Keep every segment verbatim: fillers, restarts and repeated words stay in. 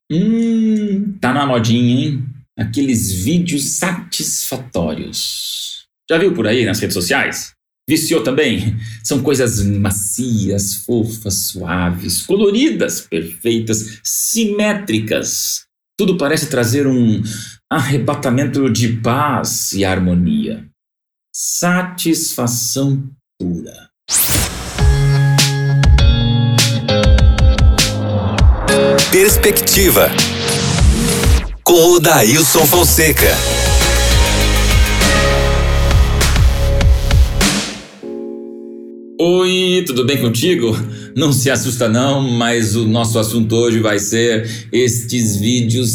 Hum, tá na modinha, hein? Aqueles vídeos satisfatórios. Já viu por aí nas redes sociais? Viciou também? São coisas macias, fofas, suaves, coloridas, perfeitas, simétricas. Tudo parece trazer um arrebatamento de paz e harmonia. Satisfação pura. Perspectiva, com o Dailson Fonseca. Oi, tudo bem contigo? Não se assusta não, mas o nosso assunto hoje vai ser estes vídeos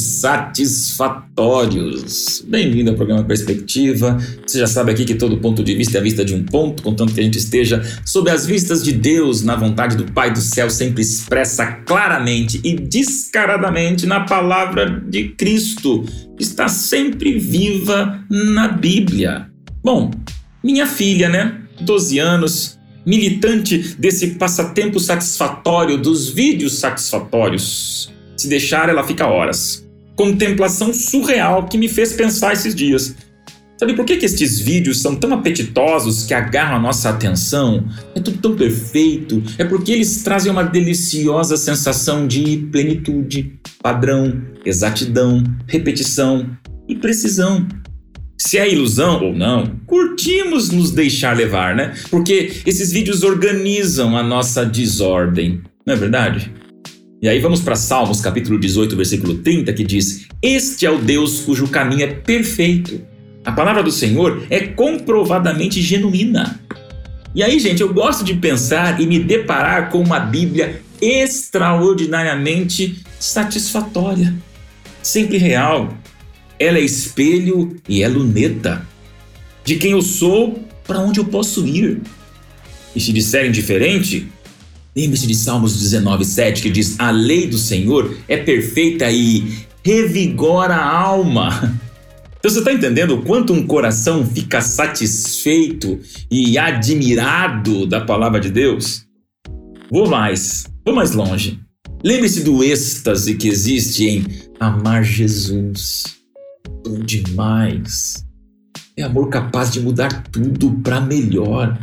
satisfatórios. Bem-vindo ao programa Perspectiva. Você já sabe aqui que todo ponto de vista é a vista de um ponto, contanto que a gente esteja sob as vistas de Deus, na vontade do Pai do céu, sempre expressa claramente e descaradamente na palavra de Cristo, que está sempre viva na Bíblia. Bom, minha filha, né? doze anos... militante desse passatempo satisfatório, dos vídeos satisfatórios. Se deixar, ela fica horas. Contemplação surreal que me fez pensar esses dias. Sabe por que que estes vídeos são tão apetitosos que agarram a nossa atenção? É tudo tão perfeito. É porque eles trazem uma deliciosa sensação de plenitude, padrão, exatidão, repetição e precisão. Se é ilusão ou não, curtimos nos deixar levar, né? Porque esses vídeos organizam a nossa desordem, não é verdade? E aí vamos para Salmos capítulo dezoito, versículo trinta, que diz: Este é o Deus cujo caminho é perfeito. A palavra do Senhor é comprovadamente genuína. E aí, gente, eu gosto de pensar e me deparar com uma Bíblia extraordinariamente satisfatória, sempre real. Ela é espelho e é luneta de quem eu sou, para onde eu posso ir. E se disserem diferente, lembre-se de Salmos dezenove, sete, que diz: A lei do Senhor é perfeita e revigora a alma. Então você está entendendo o quanto um coração fica satisfeito e admirado da palavra de Deus? Vou mais, vou mais longe. Lembre-se do êxtase que existe em amar Jesus. Bom demais. É amor capaz de mudar tudo para melhor.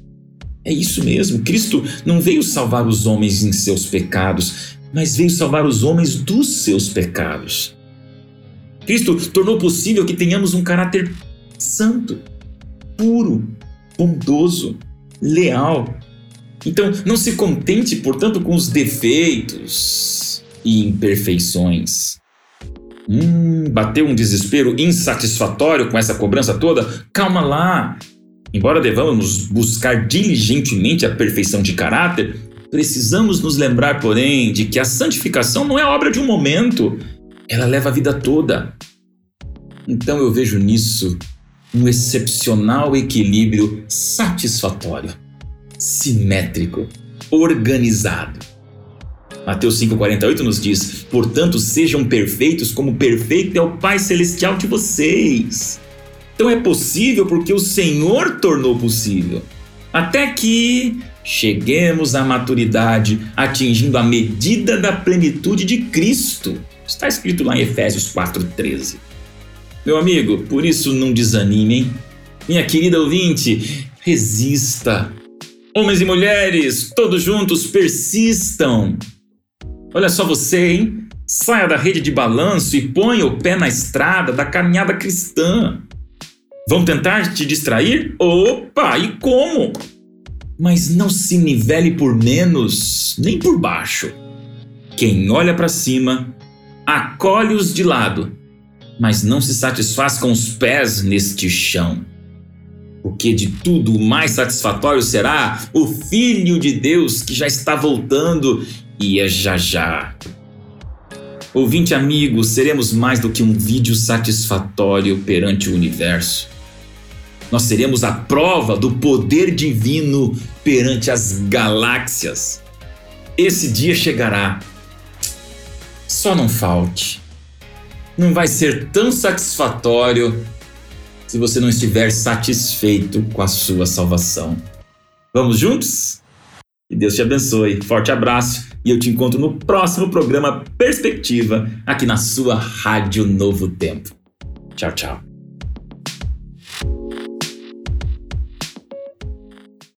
É isso mesmo. Cristo não veio salvar os homens em seus pecados, mas veio salvar os homens dos seus pecados. Cristo tornou possível que tenhamos um caráter santo, puro, bondoso, leal. Então, não se contente, portanto, com os defeitos e imperfeições. Hum, bateu um desespero insatisfatório com essa cobrança toda? Calma lá! Embora devamos buscar diligentemente a perfeição de caráter, precisamos nos lembrar, porém, de que a santificação não é obra de um momento, ela leva a vida toda. Então eu vejo nisso um excepcional equilíbrio satisfatório, simétrico, organizado. Mateus cinco, quarenta e oito nos diz: Portanto, sejam perfeitos como perfeito é o Pai Celestial de vocês. Então é possível porque o Senhor tornou possível. Até que cheguemos à maturidade, atingindo a medida da plenitude de Cristo. Está escrito lá em Efésios quatro, treze. Meu amigo, por isso não desanime, hein? Minha querida ouvinte, resista. Homens e mulheres, todos juntos, persistam. Olha só você, hein? Saia da rede de balanço e ponha o pé na estrada da caminhada cristã. Vão tentar te distrair? Opa, e como? Mas não se nivele por menos, nem por baixo. Quem olha para cima, acolhe-os de lado, mas não se satisfaz com os pés neste chão. Porque de tudo o mais satisfatório será o Filho de Deus que já está voltando e é já já. Ouvinte amigo, seremos mais do que um vídeo satisfatório perante o universo. Nós seremos a prova do poder divino perante as galáxias. Esse dia chegará. Só não falte. Não vai ser tão satisfatório se você não estiver satisfeito com a sua salvação. Vamos juntos? Que Deus te abençoe. Forte abraço e eu te encontro no próximo programa Perspectiva, aqui na sua Rádio Novo Tempo. Tchau, tchau.